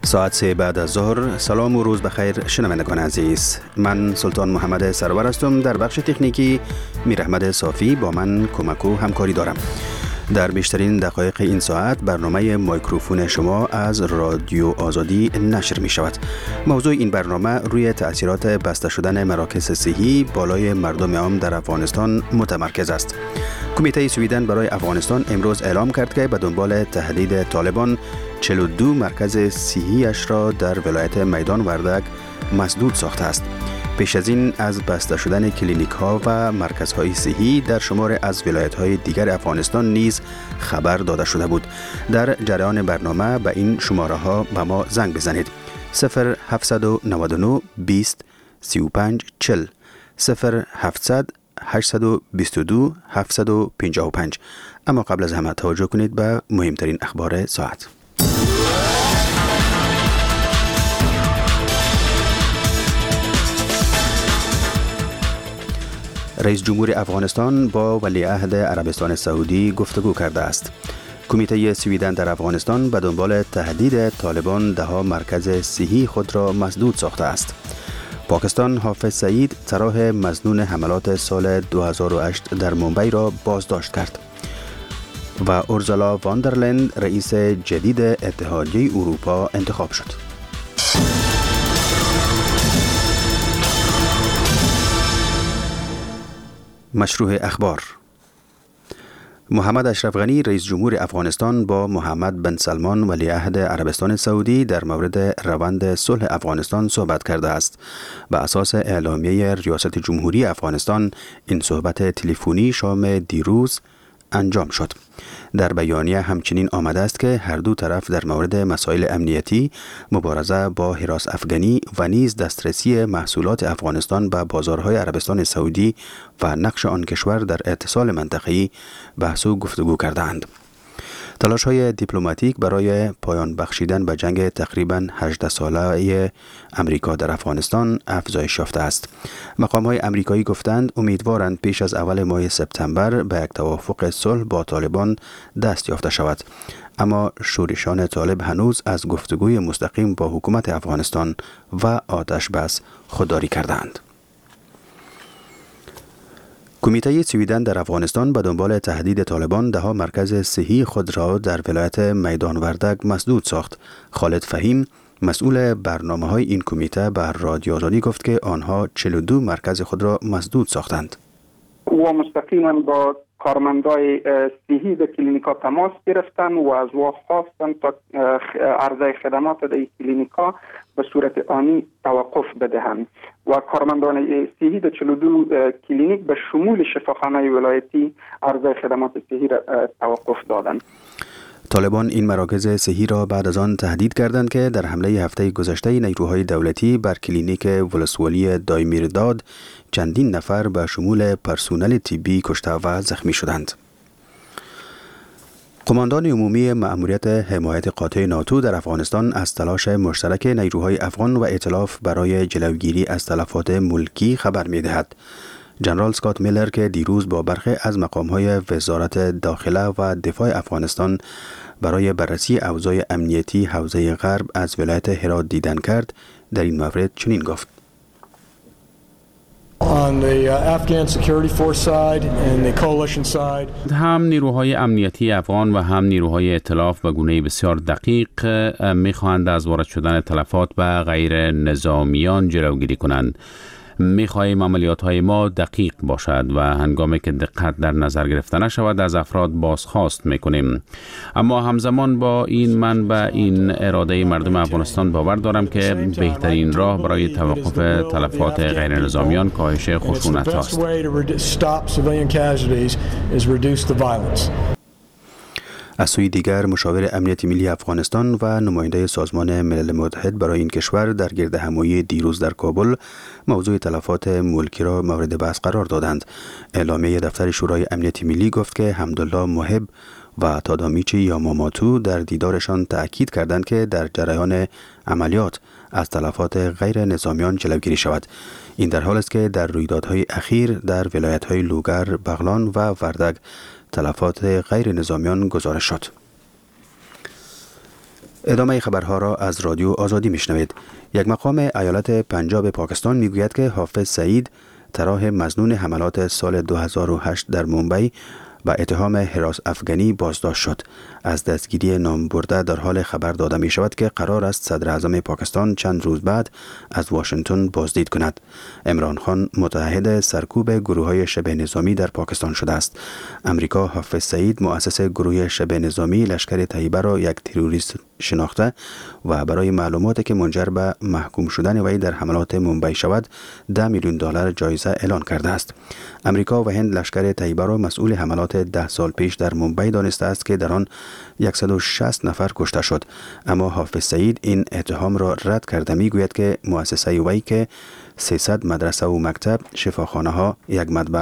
ساعت 3 بعد از ظهر. سلام و روز بخیر شنوندگان عزیز. من سلطان محمد سرور هستم. در بخش تکنیکی میر احمد صافی با من کمک و همکاری دارم. در بیشترین دقایق این ساعت برنامه مایکروفون شما از رادیو آزادی نشر می شود. موضوع این برنامه روی تأثیرات بسته شدن مراکز صحی بالای مردم عام در افغانستان متمرکز است. کمیته سویدن برای افغانستان امروز اعلام کرد که به دنبال تهدید طالبان 42 مرکز صحی‌اش را در ولایت میدان وردک مسدود ساخته است. پیش از این از بسته شدن کلینیک ها و مرکزهای صحی در شمار از ولایت های دیگر افغانستان نیز خبر داده شده بود. در جریان برنامه به این شماره ها به ما زنگ بزنید: 0799 20 35 40 0700 822 755. اما قبل از همه توجه کنید به مهمترین اخبار ساعت. رئیس جمهور افغانستان با ولیعهد عربستان سعودی گفتگو کرده است. کمیته سویدن در افغانستان به دنبال تهدید طالبان دهها مرکز صحی خود را مسدود ساخته است. پاکستان حافظ سعید طراح مظنون حملات سال 2008 در مومبای را بازداشت کرد و اورزولا واندرلند رئیس جدید اتحادیه اروپا انتخاب شد. مشروع اخبار: محمد اشرف غنی رئیس جمهور افغانستان با محمد بن سلمان ولیعهد عربستان سعودی در مورد روند صلح افغانستان صحبت کرده است. به اساس اعلامیه ریاست جمهوری افغانستان این صحبت تلفنی شام دیروز انجام شد. در بیانیه همچنین آمده است که هر دو طرف در مورد مسائل امنیتی، مبارزه با هراس افغانی و نیز دسترسی محصولات افغانستان به بازارهای عربستان سعودی و نقش آن کشور در اتصال منطقه‌ای بحث و گفتگو کردند. تلاش‌های دیپلماتیک برای پایان بخشیدن به جنگ تقریباً 18 ساله امریکا در افغانستان افزایش یافته است. مقام‌های امریکایی گفتند امیدوارند پیش از اول ماه سپتامبر به یک توافق صلح با طالبان دست یافته شود، اما شورشان طالب هنوز از گفتگوی مستقیم با حکومت افغانستان و آتش بس خودداری کردند. کمیته سویدن در افغانستان به دنبال تهدید طالبان دهها مرکز صحی خود را در ولایت میدان وردک مسدود ساخت. خالد فهیم مسئول برنامه‌های این کمیته به رادیو آزادی گفت که آنها 42 مرکز خود را مسدود ساختند. و مستقیما با کارمندای صحی در کلینیکا تماس گرفتن و از او خواستن تا عرضه خدمات در کلینیکا به صورت آنی توقف بدهند و کارمندان صحی در 42 کلینیک به شمول شفاخانه ولایتی عرضه خدمات صحی را توقف دادند. طالبان این مراکز صحی را بعد از آن تهدید کردند که در حمله هفته گذشته نیروهای دولتی بر کلینیک ولسوالی دایمیرداد چندین نفر به شمول پرسونل طبی کشته و زخمی شدند. قماندان عمومی مأموریت حمایت قاطع ناتو در افغانستان از تلاش مشترک نیروهای افغان و ائتلاف برای جلوگیری از تلفات ملکی خبر می‌دهد. جنرال اسکات میلر که دیروز با برخی از مقام‌های وزارت داخله و دفاع افغانستان برای بررسی اوضاع امنیتی حوزه غرب از ولایت هرات دیدن کرد، در این مورد چنین گفت: هم نیروهای امنیتی افغان و هم نیروهای ائتلاف به گونه‌ای بسیار دقیق می‌خواهند از وارد شدن تلفات به غیر نظامیان جلوگیری کنند. می‌خواهیم عملیات‌های ما دقیق باشد و هنگامی که دقت در نظر گرفته نشود از افراد بازخواست می‌کنیم. اما همزمان با این من به این اراده مردم افغانستان باور دارم که بهترین راه برای توقف تلفات غیر نظامیان کاهش خشونت است. از سوی دیگر مشاور امنیت ملی افغانستان و نماینده سازمان ملل متحد برای این کشور در گرد همایی دیروز در کابل موضوع تلفات ملکی را مورد بحث قرار دادند. اعلامیه دفتر شورای امنیت ملی گفت که حمدالله محب و تادامیچی یاماماتو در دیدارشان تأکید کردند که در جریان عملیات از تلفات غیر نظامیان جلوگیری شود. این در حال است که در رویدادهای اخیر در ولایت‌های لوگر، بغلان و وردک تلفات غیر نظامیان گزارش شد. ادامه خبرها را از رادیو آزادی میشنوید. یک مقام ایالت پنجاب پاکستان میگوید که حافظ سعید طراح مظنون حملات سال 2008 در ممبئی با اتهام هراس افغانی بازداشت شد. از دستگیری نامبرده در حال خبر داده می شود که قرار است صدر اعظم پاکستان چند روز بعد از واشنگتن بازدید کند. عمران خان متحد سرکوب گروه‌های شبه نظامی در پاکستان شده است. امریکا حافظ سعید مؤسس گروه شبه نظامی لشکر طیبه را یک تروریست شناخته و برای معلوماتی که منجر به محکوم شدن وی در حملات ممبئی شود 10 میلیون دلار جایزه اعلان کرده است. امریکا و هند لشکر طیبه را مسئول حملات 10 سال پیش در ممبئی دانسته است که در آن 160 نفر کشته شد، اما حافظ سعید این اتهام را رد کرده میگوید که مؤسسه وی که 300 مدرسه و مکتب، شفاخانه ها، یک مطبخ